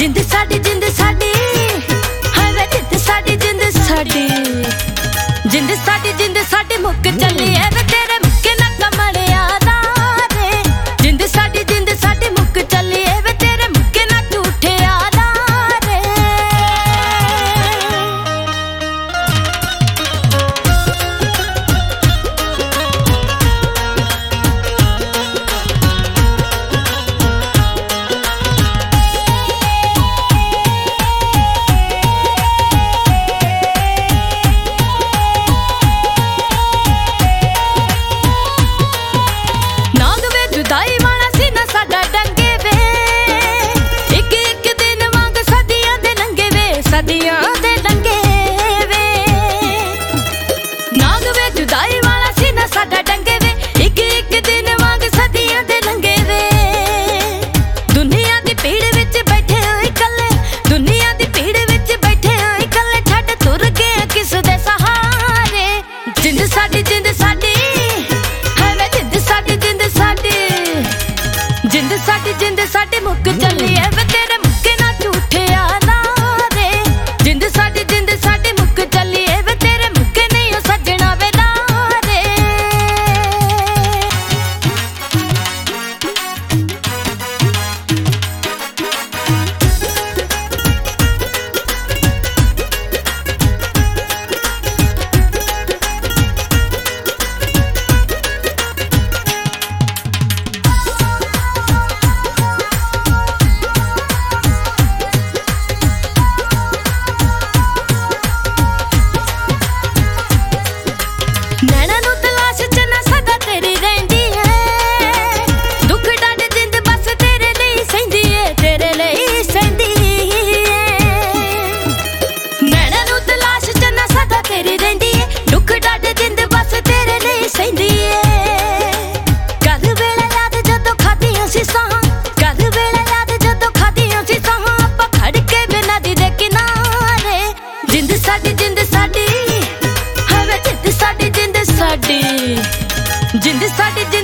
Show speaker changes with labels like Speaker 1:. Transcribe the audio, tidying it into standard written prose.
Speaker 1: जिंद साडी हाय वे जिंद साडी जिंद साडी मुक चली है वे तेरे मुक्के ना कमलिया दा रे जिंद साडी मुक चली है वे तेरे मुक्के ना झूठे आला रे। जुदाई वाला सी ना साडा डंगे वे एक एक दिन वांग सदियां दे लंगे वे सदियां दे लंगे वे नाग वे जुदाई वाला सी ना साडा डंगे वे एक एक दिन वांग सदियां दे लंगे वे। दुनिया दी भीड़ विच बैठे होए कल्ले दुनिया दी भीड़ विच बैठे होए कल्ले छड्ड तुर गए किस दे सहारे। जिंद साडी हाय वे जिंद साडी मुक चली है वे तेरे मुक्के ना झूठे आला रे जिंद साडी मुक चली है वे तेरे मुक्के नहीं हो सजना वे रे। नैना नू तलाश च ना सदा तेरी रहिंदी है दुख डड जिंद बस तेरे लिए सहिंदी है नैना नू तलाश च ना सदा तेरी रहिंदी है दुख डड जिंद बस तेरे लिए सहिंदी है। कद वेला याद जदों खादियां सी साहां कद वेला याद जदों खादियां सी साहां आपां खड़ के वे नदी दे किनारे। जिंद साडी हाय वे जिंद साडी जिंद